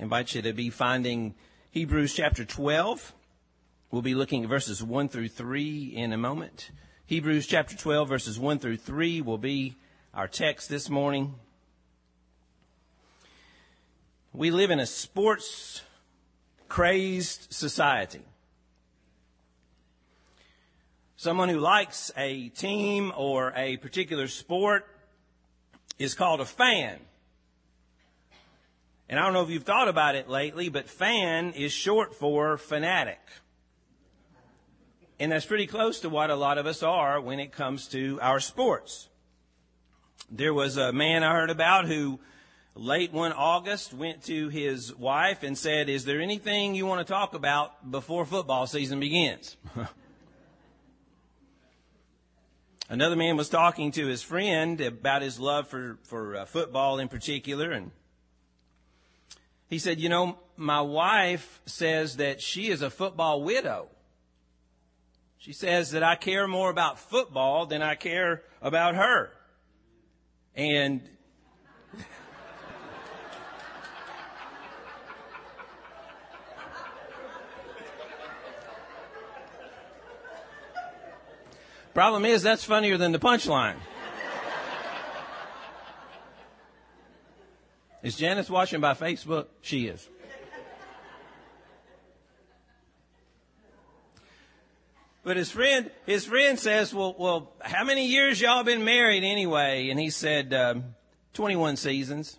invite you to be finding Hebrews chapter 12. We'll be looking at verses 1 through 3 in a moment. Hebrews chapter 12, verses 1 through 3 will be our text this morning. We live in a sports-crazed society. Someone who likes a team or a particular sport is called a fan. And I don't know if you've thought about it lately, but fan is short for fanatic. And that's pretty close to what a lot of us are when it comes to our sports. There was a man I heard about who late one August went to his wife and said, "Is there anything you want to talk about before football season begins?" Another man was talking to his friend about his love for football in particular, and he said, "You know, my wife says that she is a football widow. She says that I care more about football than I care about her." And problem is, that's funnier than the punchline. Is Janice watching by Facebook? She is. But his friend says, well, how many years y'all been married anyway? And he said, 21 seasons.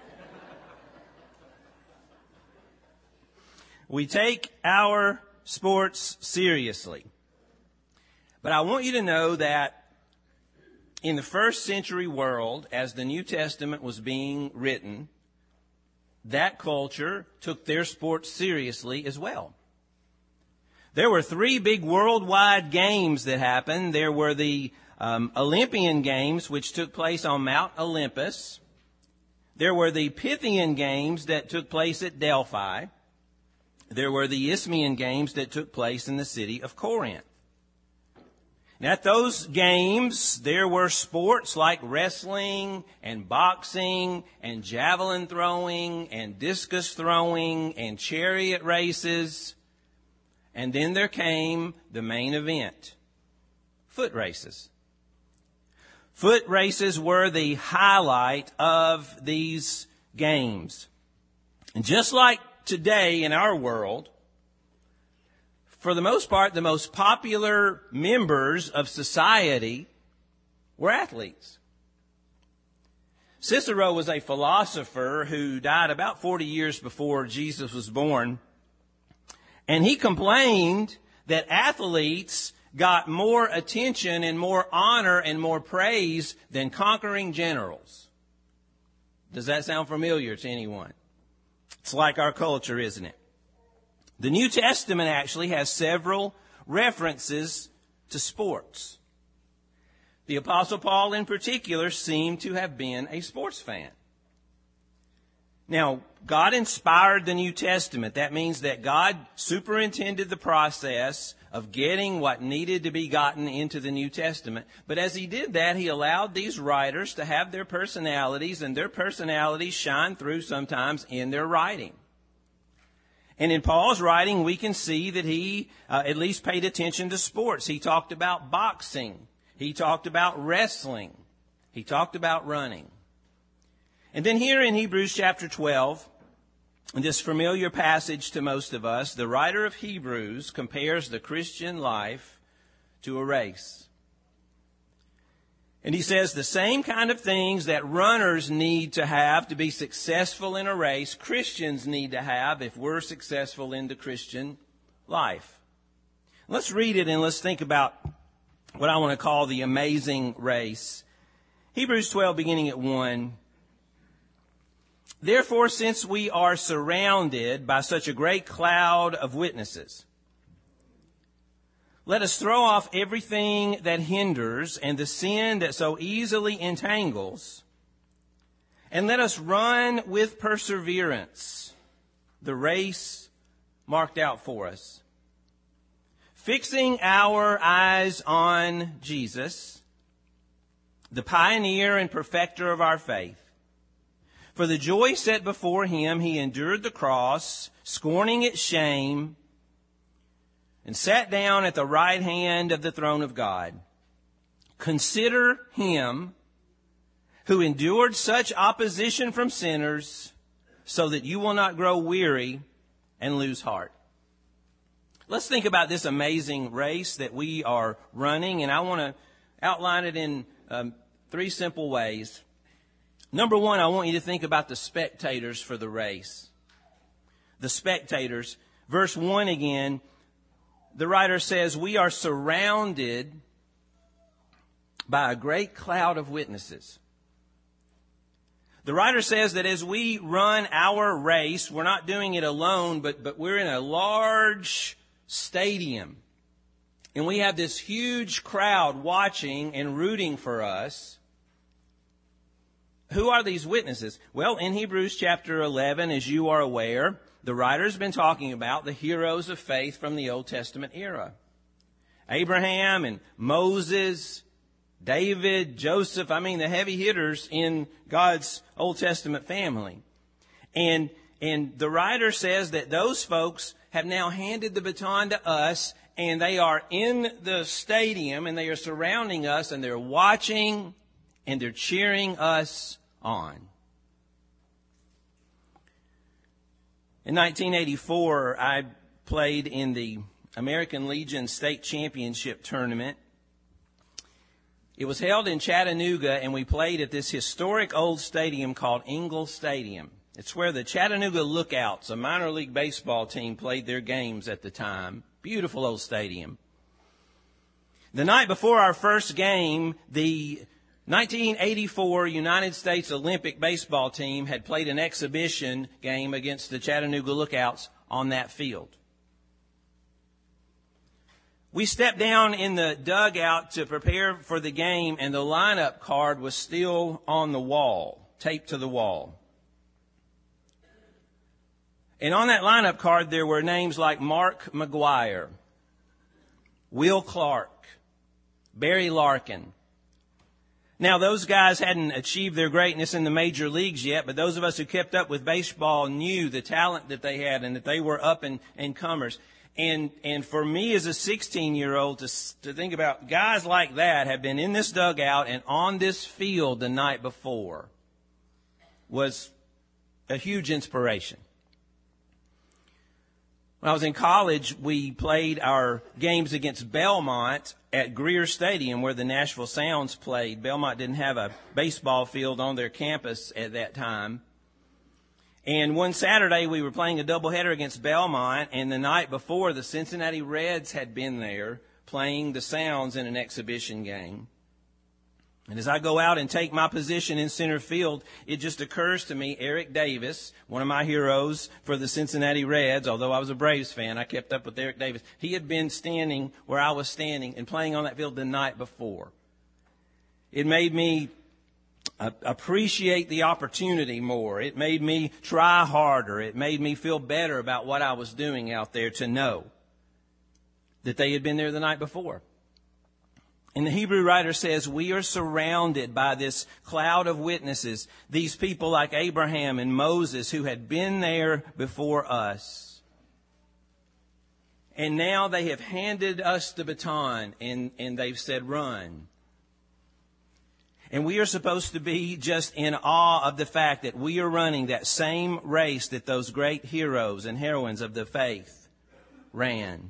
We take our sports seriously. But I want you to know that in the first century world, as the New Testament was being written, that culture took their sports seriously as well. There were 3 big worldwide games that happened. There were the Olympian Games, which took place on Mount Olympus. There were the Pythian Games that took place at Delphi. There were the Isthmian Games that took place in the city of Corinth. And at those games, there were sports like wrestling and boxing and javelin throwing and discus throwing and chariot races. And then there came the main event, foot races. Foot races were the highlight of these games. And just like today in our world, for the most part, the most popular members of society were athletes. Cicero was a philosopher who died about 40 years before Jesus was born. And he complained that athletes got more attention and more honor and more praise than conquering generals. Does that sound familiar to anyone? It's like our culture, isn't it? The New Testament actually has several references to sports. The Apostle Paul in particular seemed to have been a sports fan. Now, God inspired the New Testament. That means that God superintended the process of getting what needed to be gotten into the New Testament. But as he did that, he allowed these writers to have their personalities, and their personalities shine through sometimes in their writing. And in Paul's writing, we can see that he at least paid attention to sports. He talked about boxing. He talked about wrestling. He talked about running. And then here in Hebrews chapter 12, in this familiar passage to most of us, the writer of Hebrews compares the Christian life to a race. And he says the same kind of things that runners need to have to be successful in a race, Christians need to have if we're successful in the Christian life. Let's read it and let's think about what I want to call the amazing race. Hebrews 12, beginning at 1. Therefore, since we are surrounded by such a great cloud of witnesses, let us throw off everything that hinders and the sin that so easily entangles, and let us run with perseverance the race marked out for us, fixing our eyes on Jesus, the pioneer and perfecter of our faith. For the joy set before him, he endured the cross, scorning its shame, and sat down at the right hand of the throne of God. Consider him who endured such opposition from sinners, so that you will not grow weary and lose heart. Let's think about this amazing race that we are running, and I want to outline it in 3 simple ways. Number 1, I want you to think about the spectators for the race. The spectators. Verse 1 again, the writer says, we are surrounded by a great cloud of witnesses. The writer says that as we run our race, we're not doing it alone, but we're in a large stadium. And we have this huge crowd watching and rooting for us. Who are these witnesses? Well, in Hebrews chapter 11, as you are aware, the writer's been talking about the heroes of faith from the Old Testament era. Abraham and Moses, David, Joseph, the heavy hitters in God's Old Testament family. And the writer says that those folks have now handed the baton to us, and they are in the stadium, and they are surrounding us, and they're watching, and they're cheering us on. In 1984, I played in the American Legion State Championship Tournament. It was held in Chattanooga, and we played at this historic old stadium called Ingalls Stadium. It's where the Chattanooga Lookouts, a minor league baseball team, played their games at the time. Beautiful old stadium. The night before our first game, the 1984 United States Olympic baseball team had played an exhibition game against the Chattanooga Lookouts on that field. We stepped down in the dugout to prepare for the game, and the lineup card was still on the wall, taped to the wall. And on that lineup card, there were names like Mark McGuire, Will Clark, Barry Larkin. Now, those guys hadn't achieved their greatness in the major leagues yet, but those of us who kept up with baseball knew the talent that they had and that they were up and comers. And for me as a 16-year-old to think about guys like that have been in this dugout and on this field the night before was a huge inspiration. When I was in college, we played our games against Belmont at Greer Stadium, where the Nashville Sounds played. Belmont didn't have a baseball field on their campus at that time. And one Saturday, we were playing a doubleheader against Belmont, and the night before, the Cincinnati Reds had been there playing the Sounds in an exhibition game. And as I go out and take my position in center field, it just occurs to me, Eric Davis, one of my heroes for the Cincinnati Reds, although I was a Braves fan, I kept up with Eric Davis. He had been standing where I was standing and playing on that field the night before. It made me appreciate the opportunity more. It made me try harder. It made me feel better about what I was doing out there to know that they had been there the night before. And the Hebrew writer says we are surrounded by this cloud of witnesses, these people like Abraham and Moses who had been there before us. And now they have handed us the baton and they've said, run. And we are supposed to be just in awe of the fact that we are running that same race that those great heroes and heroines of the faith ran.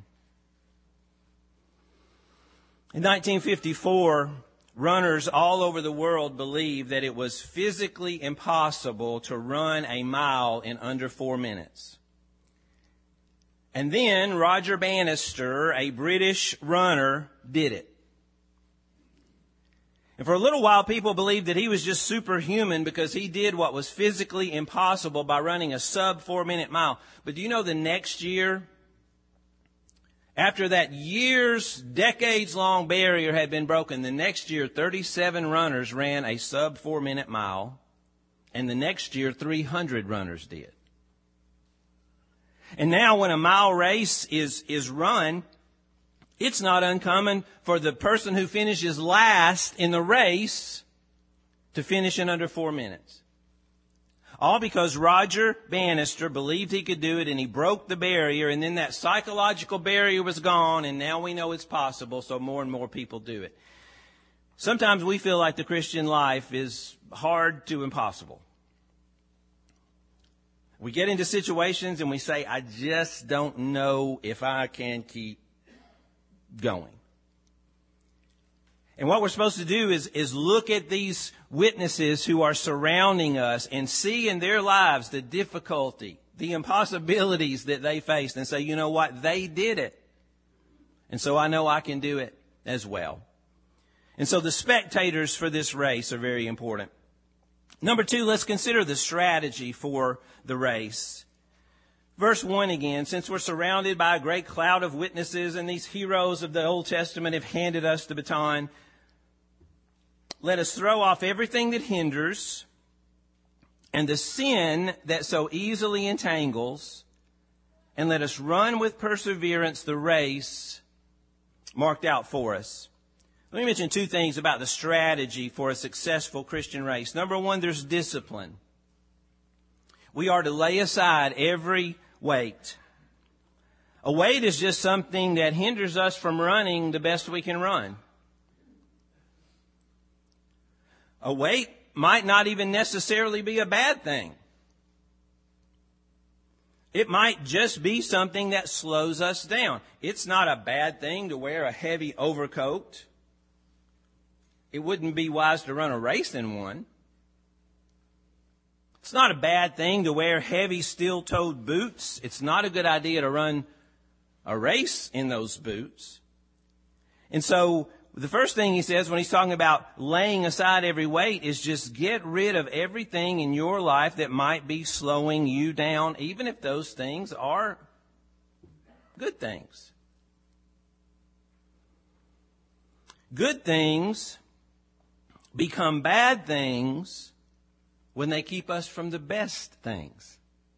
In 1954, runners all over the world believed that it was physically impossible to run a mile in under 4 minutes. And then Roger Bannister, a British runner, did it. And for a little while, people believed that he was just superhuman because he did what was physically impossible by running a sub 4 minute mile. But do you know the next year, after that decades-long barrier had been broken, the next year 37 runners ran a sub 4 minute mile, and the next year 300 runners did. And now when a mile race is run, it's not uncommon for the person who finishes last in the race to finish in under 4 minutes. All because Roger Bannister believed he could do it and he broke the barrier, and then that psychological barrier was gone, and now we know it's possible, so more and more people do it. Sometimes we feel like the Christian life is hard to impossible. We get into situations and we say, I just don't know if I can keep going. And what we're supposed to do is look at these witnesses who are surrounding us and see in their lives the difficulty, the impossibilities that they faced, and say, you know what, they did it. And so I know I can do it as well. And so the spectators for this race are very important. Number 2, let's consider the strategy for the race. Verse 1 again, since we're surrounded by a great cloud of witnesses and these heroes of the Old Testament have handed us the baton, let us throw off everything that hinders and the sin that so easily entangles, and let us run with perseverance the race marked out for us. Let me mention 2 things about the strategy for a successful Christian race. Number 1, there's discipline. We are to lay aside every weight. A weight is just something that hinders us from running the best we can run. A weight might not even necessarily be a bad thing. It might just be something that slows us down. It's not a bad thing to wear a heavy overcoat. It wouldn't be wise to run a race in one. It's not a bad thing to wear heavy steel-toed boots. It's not a good idea to run a race in those boots. And so the first thing he says when he's talking about laying aside every weight is just get rid of everything in your life that might be slowing you down, even if those things are good things. Good things become bad things when they keep us from the best things.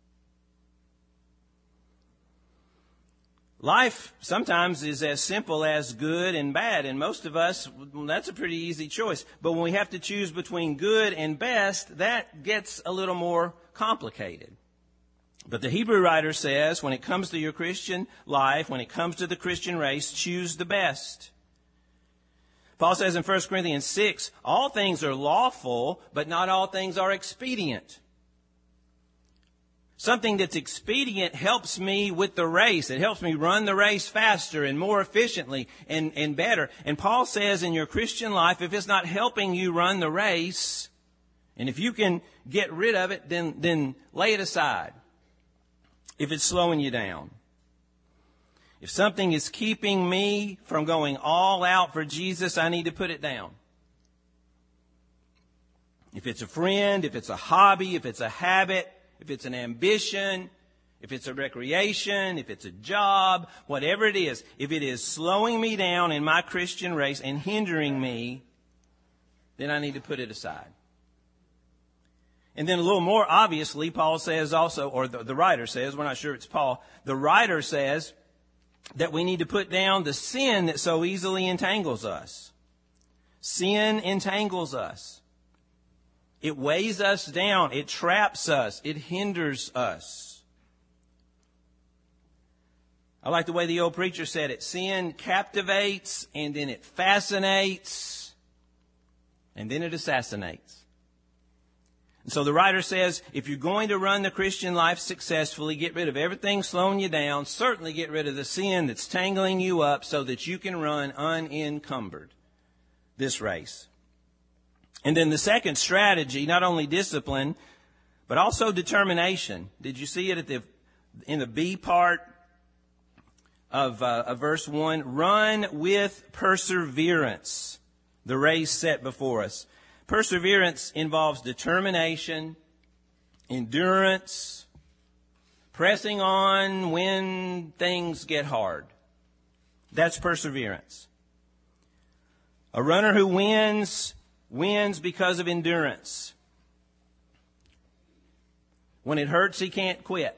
Life sometimes is as simple as good and bad, and most of us, that's a pretty easy choice. But when we have to choose between good and best, that gets a little more complicated. But the Hebrew writer says, when it comes to your Christian life, when it comes to the Christian race, choose the best. Paul says in 1 Corinthians 6, all things are lawful, but not all things are expedient. Something that's expedient helps me with the race. It helps me run the race faster and more efficiently and better. And Paul says in your Christian life, if it's not helping you run the race, and if you can get rid of it, then lay it aside. If it's slowing you down. If something is keeping me from going all out for Jesus, I need to put it down. If it's a friend, if it's a hobby, if it's a habit, if it's an ambition, if it's a recreation, if it's a job, whatever it is, if it is slowing me down in my Christian race and hindering me, then I need to put it aside. And then a little more obviously, Paul says also, or the writer says, we're not sure it's Paul, the writer says that we need to put down the sin that so easily entangles us. Sin entangles us. It weighs us down. It traps us. It hinders us. I like the way the old preacher said it. Sin captivates, and then it fascinates, and then it assassinates. And so the writer says, if you're going to run the Christian life successfully, get rid of everything slowing you down. Certainly get rid of the sin that's tangling you up so that you can run unencumbered this race. And then the second strategy, not only discipline, but also determination. Did you see it in the B part of verse 1? Run with perseverance the race set before us. Perseverance involves determination, endurance, pressing on when things get hard. That's perseverance. A runner who wins because of endurance. When it hurts, he can't quit.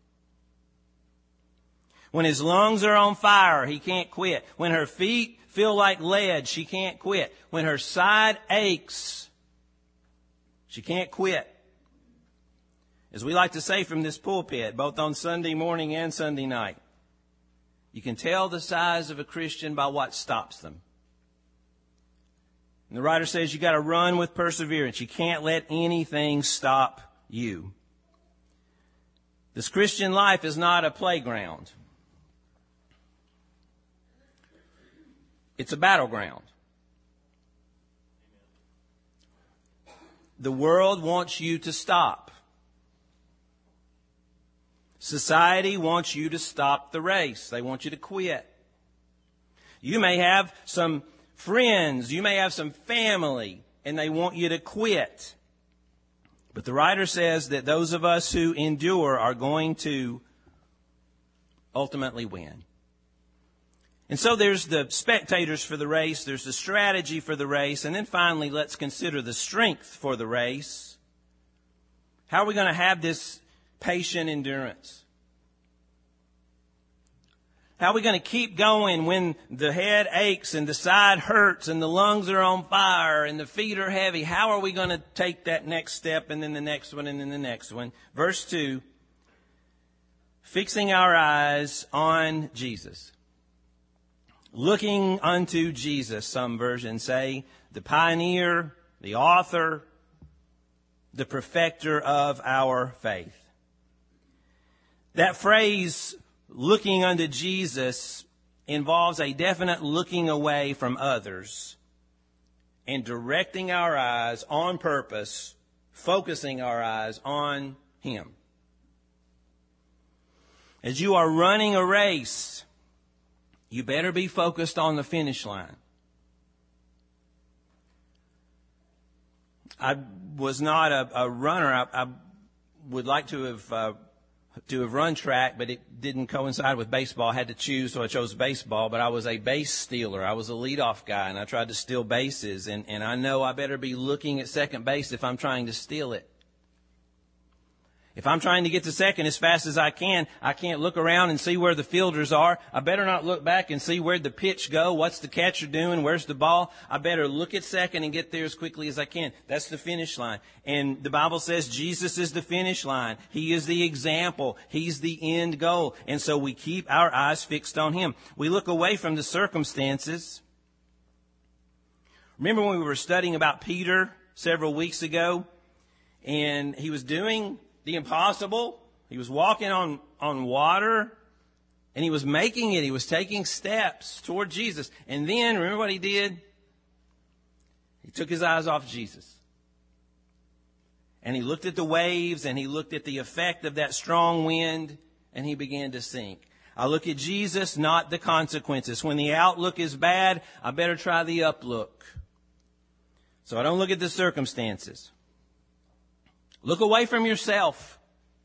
When his lungs are on fire, he can't quit. When her feet feel like lead, she can't quit. When her side aches, she can't quit. As we like to say from this pulpit, both on Sunday morning and Sunday night, you can tell the size of a Christian by what stops them. And the writer says you got to run with perseverance. You can't let anything stop you. This Christian life is not a playground. It's a battleground. The world wants you to stop. Society wants you to stop the race. They want you to quit. You may have some friends, you may have some family, and they want you to quit. But the writer says that those of us who endure are going to ultimately win. And so there's the spectators for the race, there's the strategy for the race, and then finally let's consider the strength for the race. How are we going to have this patient endurance? How are we going to keep going when the head aches and the side hurts and the lungs are on fire and the feet are heavy? How are we going to take that next step and then the next one and then the next one? Verse 2, fixing our eyes on Jesus. Looking unto Jesus, some versions say, the pioneer, the author, the perfecter of our faith. That phrase, looking unto Jesus, involves a definite looking away from others and directing our eyes on purpose, focusing our eyes on Him. As you are running a race, you better be focused on the finish line. I was not a runner. I would like to have run track, but it didn't coincide with baseball. I had to choose, so I chose baseball. But I was a base stealer. I was a leadoff guy, and I tried to steal bases. And I know I better be looking at second base if I'm trying to steal it. If I'm trying to get to second as fast as I can't look around and see where the fielders are. I better not look back and see where'd the pitch go. What's the catcher doing? Where's the ball? I better look at second and get there as quickly as I can. That's the finish line. And the Bible says Jesus is the finish line. He is the example. He's the end goal. And so we keep our eyes fixed on Him. We look away from the circumstances. Remember when we were studying about Peter several weeks ago? And he was doing the impossible. He was walking on water, and he was making it. He was taking steps toward Jesus. And then, remember what he did? He took his eyes off Jesus. And he looked at the waves, and he looked at the effect of that strong wind, and he began to sink. I look at Jesus, not the consequences. When the outlook is bad, I better try the uplook. So I don't look at the circumstances. Look away from yourself.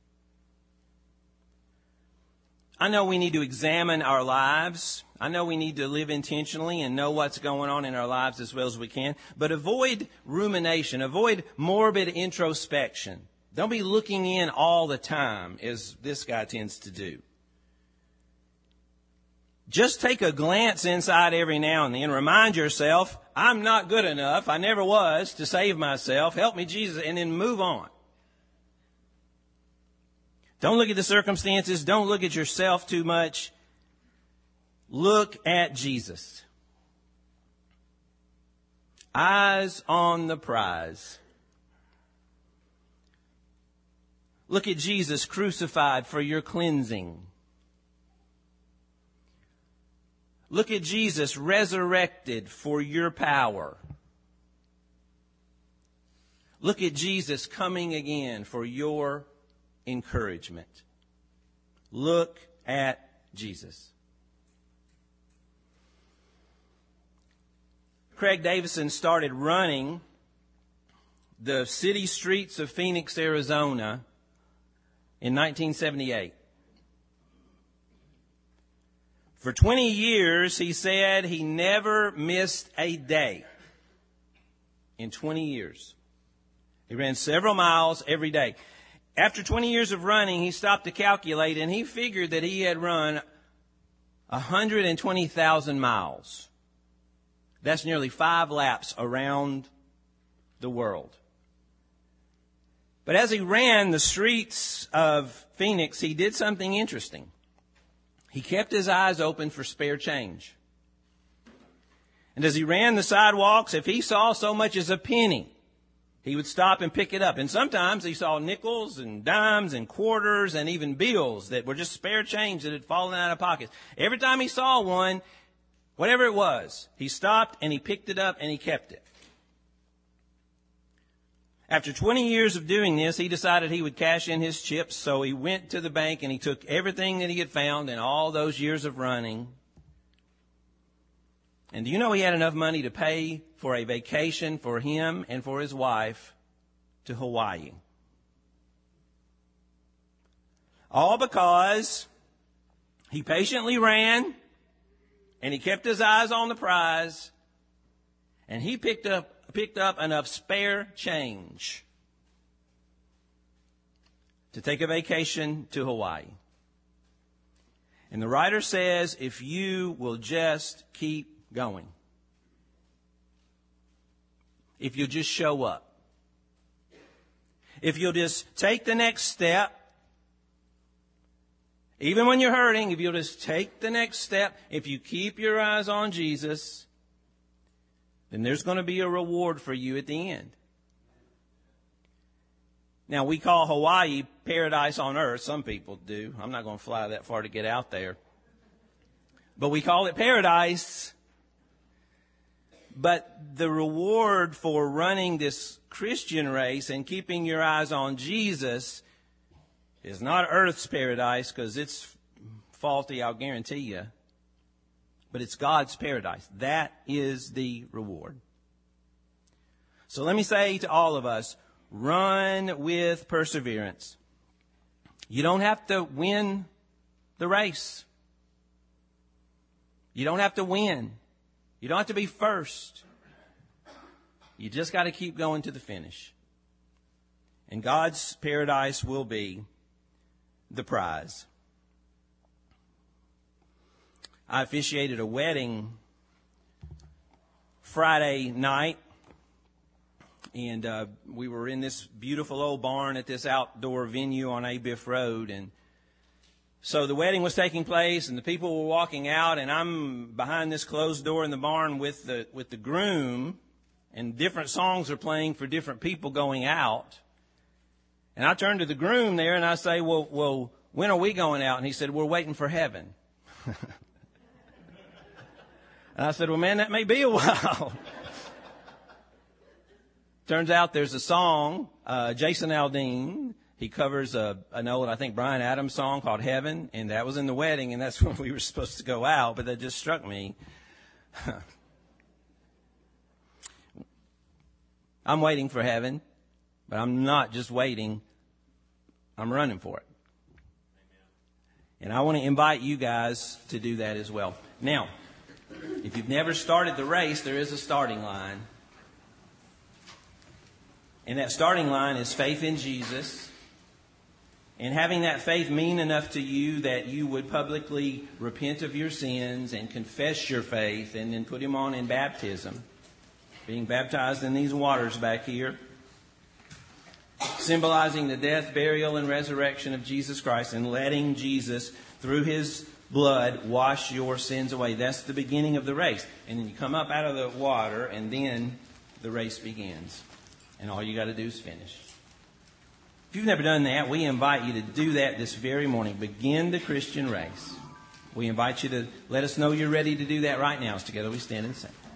I know we need to examine our lives. I know we need to live intentionally and know what's going on in our lives as well as we can. But avoid rumination. Avoid morbid introspection. Don't be looking in all the time, as this guy tends to do. Just take a glance inside every now and then. Remind yourself, I'm not good enough. I never was to save myself. Help me, Jesus. And then move on. Don't look at the circumstances. Don't look at yourself too much. Look at Jesus. Eyes on the prize. Look at Jesus crucified for your cleansing. Look at Jesus resurrected for your power. Look at Jesus coming again for your encouragement. Look at Jesus. Craig Davison started running the city streets of Phoenix, Arizona in 1978. For 20 years, he said he never missed a day. In 20 years. He ran several miles every day. After 20 years of running, he stopped to calculate, and he figured that he had run 120,000 miles. That's nearly 5 laps around the world. But as he ran the streets of Phoenix, he did something interesting. He kept his eyes open for spare change. And as he ran the sidewalks, if he saw so much as a penny, he would stop and pick it up. And sometimes he saw nickels and dimes and quarters and even bills that were just spare change that had fallen out of pockets. Every time he saw one, whatever it was, he stopped and he picked it up and he kept it. After 20 years of doing this, he decided he would cash in his chips, so he went to the bank and he took everything that he had found in all those years of running. And do you know he had enough money to pay for a vacation for him and for his wife to Hawaii? All because he patiently ran and he kept his eyes on the prize and he picked up enough spare change to take a vacation to Hawaii. And the writer says, if you will just keep going, if you'll just show up, if you'll just take the next step, even when you're hurting, if you'll just take the next step, if you keep your eyes on Jesus, then there's going to be a reward for you at the end. Now, we call Hawaii paradise on earth. Some people do. I'm not going to fly that far to get out there. But we call it paradise. But the reward for running this Christian race and keeping your eyes on Jesus is not earth's paradise, because it's faulty, I'll guarantee you. But it's God's paradise. That is the reward. So let me say to all of us, run with perseverance. You don't have to win the race. You don't have to win. You don't have to be first. You just got to keep going to the finish. And God's paradise will be the prize. I officiated a wedding Friday night, and we were in this beautiful old barn at this outdoor venue on Abiff Road, and so the wedding was taking place, and the people were walking out, and I'm behind this closed door in the barn with the groom, and different songs are playing for different people going out. And I turned to the groom there, and I say, well, when are we going out? And he said, we're waiting for heaven. And I said, well, man, that may be a while. Turns out there's a song, Jason Aldean, he covers an old, I think, Bryan Adams song called Heaven, and that was in the wedding, and that's when we were supposed to go out, but that just struck me. I'm waiting for heaven, but I'm not just waiting, I'm running for it. And I want to invite you guys to do that as well. Now, if you've never started the race, there is a starting line. And that starting line is faith in Jesus. And having that faith mean enough to you that you would publicly repent of your sins and confess your faith and then put Him on in baptism. Being baptized in these waters back here. Symbolizing the death, burial, and resurrection of Jesus Christ, and letting Jesus, through His blood, wash your sins away. That's the beginning of the race. And then you come up out of the water, and then the race begins. And all you got to do is finish. If you've never done that, we invite you to do that this very morning. Begin the Christian race. We invite you to let us know you're ready to do that right now. As together we stand and sing.